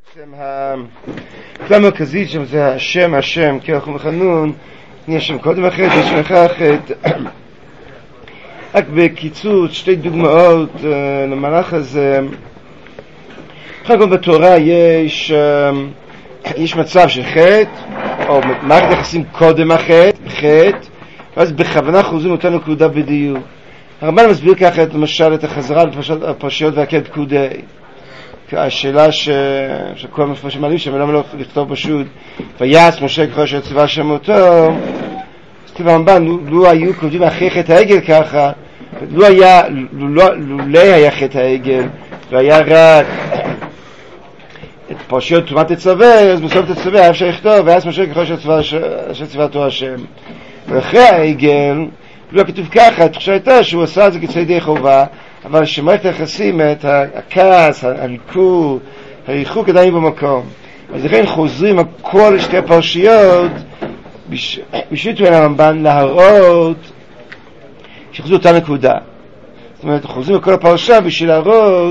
הכלל המרכזית שם זה השם, כי אנחנו מכנון, יש שם קודם אחרת, יש שם אחרת. רק בקיצוץ, שתי דוגמאות למהלך הזה. אחר כך בתורה יש מצב של חטא, או מערכת יחסים קודם החטא, ואז בכוונה חוזרים אותה נקודה בדיוק. הרמב"ן מסביר ככה למשל את החזרה לפרשיות והקד פקודי. השאלה שכל מפרשים מעלים שם, למה לא לכתוב פשוט ויעש משה ככל שציווה שם אותו. אז כתוב הרמב"ן, לו היו כותבים אחרי חטא העגל ככה, לולא היה חטא העגל והיה רק את פרשיות תרומת תצווה, אז בסוף תצווה היה אפשר לכתוב ויעש משה ככל שציווה אותו השם. ואחרי העגל לא כתוב ככה, התחושה הייתה שהוא עשה את זה כצעדי חובה, אבל שמערכת היחסים, את הכעס, הניכור, הריחוק עדיין במקום. אז לכן חוזרים כל שתי הפרשיות בשביל טוען הרמב"ן להראות שחזרו אותה נקודה. זאת אומרת, חוזרים כל הפרשה בשביל להראות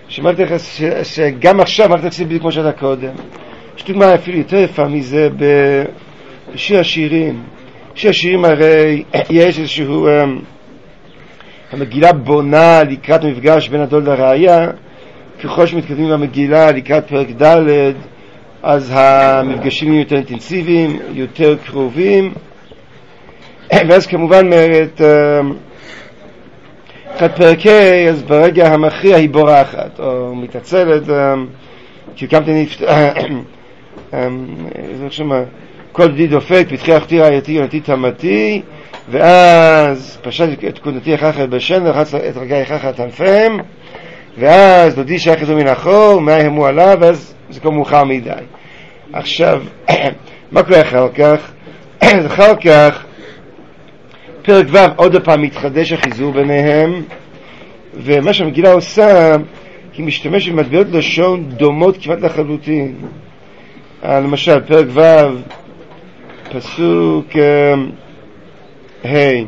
שגם עכשיו מערכת היחסים בדיוק כמו שאתה קודם. יש דוגמה אפילו יותר יפה מזה בשיר השירים. בשיר השירים הרי יש איזשהו המגילה בונה לקראת המפגש בין הדול לראיה. ככל שמתקדמים במגילה לקראת פרק ד' אז המפגשים יהיו יותר אינטנסיביים, יותר קרובים, ואז כמובן אומרת קראת פרק ה' אז ברגע המכריע היא בורחת או מתעצלת, כי קמתי כל דדי דופק פתחי אחתי רעייתי יונתי תמתי, ואז פשט את קודתי אחר בשן ורחץ את רגעי אחר תנפם, ואז דודי שייך איזו מן אחור מההמו עליו, ואז זה כבר מאוחר מדי. עכשיו מה קורה אחר כך? אחר כך פרק ו' עוד פעם מתחדש החיזור ביניהם, ומה שהמגילה עושה היא משתמשת במטבעות לשון דומות כמעט לחלוטין. למשל פרק ו' פסוק היי,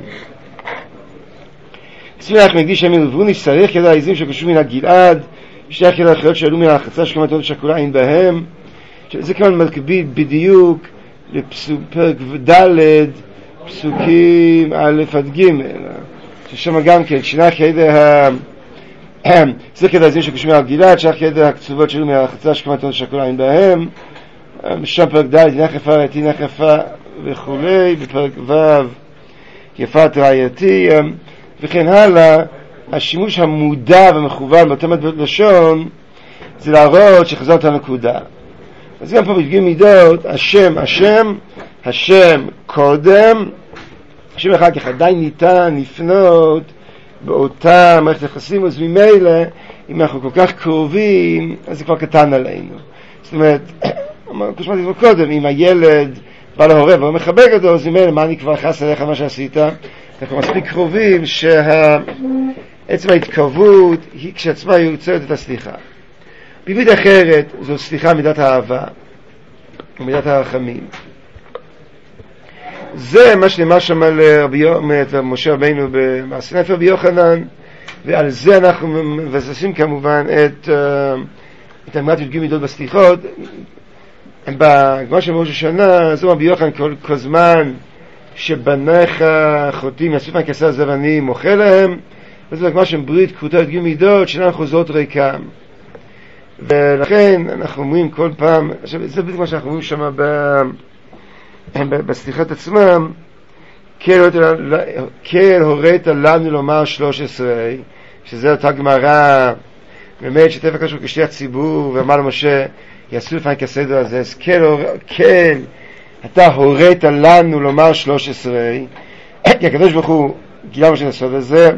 צמיח מקדיש המין וברוני שריח ידע העזים שקשו מן הגלעד, שייך ידע החיות שעלו מן החצה שכמת עוד שקולה אין בהם. זה כמובן מקביל בדיוק לפרק ד' פסוקים א' עד ג', ששם גם כן שייך ידע זה כדע העזים שקשו מן הגלעד, שייך ידע הקצובות שעלו מן החצה שכמת עוד שקולה אין בהם. שם פרק ד' נחפה רעייתי נחפה וכולי, בפרק ו' יפת רעייתי וכן הלאה. השימוש המודע ומכוון באותם מטבעות לשון זה להראות שחזרת הנקודה. אז גם פה בפגיעים מידות השם קודם, השם אחר כך עדיין ניתן לפנות באותה מערכת יחסים, אז ממילא אם אנחנו כל כך קרובים אז זה כבר קטן עלינו. זאת אומרת, כמו שאמרתי כבר קודם, אם הילד בא להורה והוא מחבק אותו, אז ממילא מה אני כבר חס עליך מה שעשית? אנחנו מספיק קרובים שעצם ההתקרבות היא כשעצמה יוצרת את הסליחה. בעברית אחרת זו סליחה מידת האהבה ומידת הרחמים. זה מה שנאמר שם על משה רבינו במעשה נפר ביוחנן, ועל זה אנחנו מבססים כמובן את אמרת י"ג מידות בסליחות. בגמרא של ראש השנה זו רבי יוחנן כל זמן שבניך חוטאים יעשו פעם כסר זבני מוחה להם, וזו הגמרא של ברית כרותה י"ג מידות שאינן חוזרות ריקם. ולכן אנחנו אומרים כל פעם, זה בדיוק מה שאנחנו אומרים שם בסליחות עצמם, כל הורית לנו לומר 13, שזה אותה גמרא באמת שטבע קשור כשליח ציבור ואמר למשה יעשו לפני כסדר הזה. אז כן אתה הורית לנו לומר 13, כי הקדוש ברוך הוא גילה מה שנעשות את זה,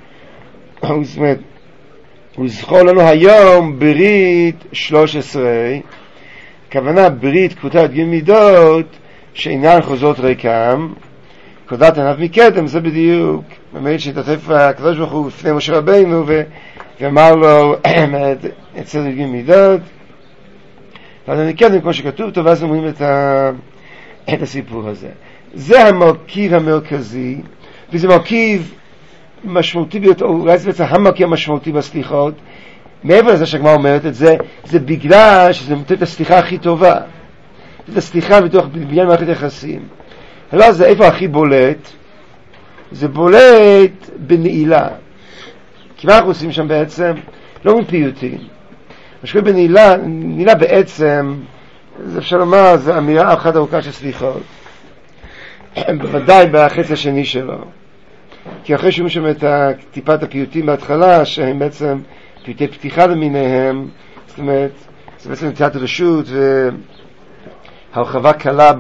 הוא זכור לנו היום ברית 13, כוונה ברית כרותה י"ג מידות שאינן חוזרות ריקם, קודת עיניו מקדם. זה בדיוק באמת שהתעטף הקדוש ברוך הוא לפני משה רבינו ואמר לו אצל י"ג מידות, ואז אני קדם כמו שכתוב טוב, ואז אומרים את הסיפור הזה. זה המרכיב המרכזי, וזה מרכיב משמעותי ביותר, אולי זה בעצם המרכיב המשמעותי בסליחות, מעבר לזה שהגמרא אומרת את זה, זה בגלל שזה נותן את הסליחה הכי טובה. את הסליחה בתוך בניין מערכת יחסים. לא, זה איפה הכי בולט? זה בולט בנעילה. כי מה אנחנו עושים שם בעצם? לא מפיוטים. מה שקורה בנעילה, נעילה בעצם, זה אפשר לומר, זה אמירה אחת ארוכה של סליחות. בוודאי בחצי השני שלו. כי אחרי שאומרים שם את טיפת הפיוטים בהתחלה, שהם בעצם פיוטי פתיחה למיניהם, זאת אומרת, זה בעצם נטיית רשות והרחבה קלה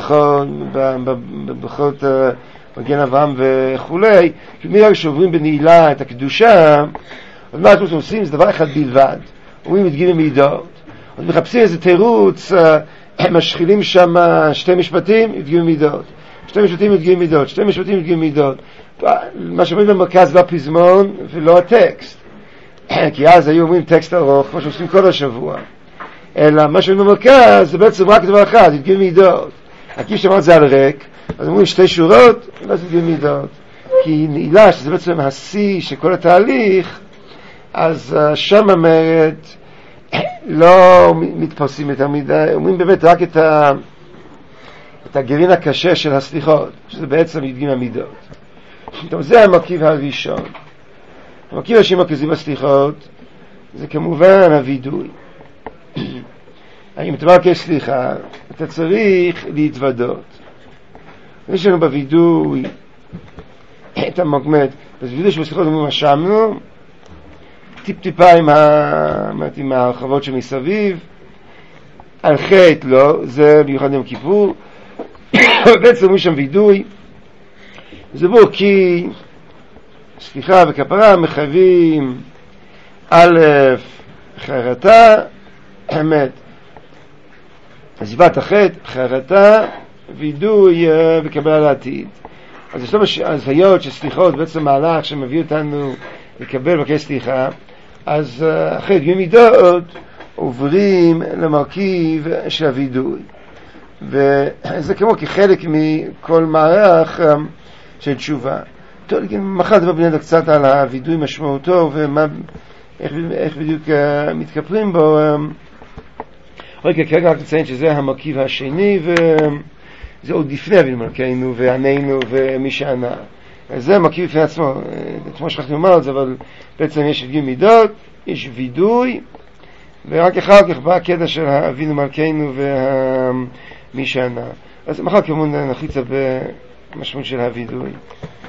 בברכות מגן אברהם וכולי, מרגע שעוברים בנעילה את הקדושה, אז מה אנחנו עושים? זה דבר אחד בלבד. אומרים את גיל מידות. אז מחפשים איזה תירוץ, משחילים שם שתי משפטים, את גיל מידות. שתי משפטים את גיל מידות. שתי משפטים את גיל מידות. מה שאומרים במרכז לא הפזמון ולא הטקסט. כי אז היו אומרים טקסט ארוך, כמו שעושים כל השבוע. אלא מה שאומרים במרכז זה בעצם רק דבר אחד, את גיל מידות. הכי שמעת זה על ריק, אז אומרים שתי שורות, לא זה גיל מידות. כי נעילה, שזה בעצם השיא של כל התהליך, אז שם אומרת, לא מתפרסים יותר מדי, אומרים באמת רק את הגרעין הקשה של הסליחות, שזה בעצם ידגים המידות. טוב, זה המרכיב הראשון. המרכיב השני מרכזי בסליחות, זה כמובן הווידוי. אם אתה מרכז סליחה, אתה צריך להתוודות. יש לנו בווידוי את המוגמת, בווידוי שבסליחות אומרים אשמנו, טיפ-טיפה עם הרחבות שמסביב, על חטא לא, זה במיוחד יום כיפור, בעצם אומרים שם וידוי, זה בו כי סליחה וכפרה מחייבים א' חרטה, אמת, עזיבת החטא, חרטה, וידוי וקבלה לעתיד. אז יש לו הזהיות שסליחות בעצם מהלך שמביא אותנו לקבל בקש סליחה, אז אחרי דגים מידות עוברים למרכיב של הווידוי, וזה כמו כחלק מכל מערך של תשובה. טוב, מחר דבר בנדע קצת על הווידוי משמעותו ואיך בדיוק מתכפרים בו. רגע, כרגע רק לציין שזה המרכיב השני, וזה עוד לפני אבינו מלכנו ועננו ומי שענה. אז זה המרכיב לפני עצמו, כמו שכחתי לומר את זה, אבל בעצם יש דגים מידות, יש וידוי, ורק אחר כך בא הקטע של אבינו מלכנו ומי שענה. אז מחר כמובן נחליט במשמעות של הווידוי.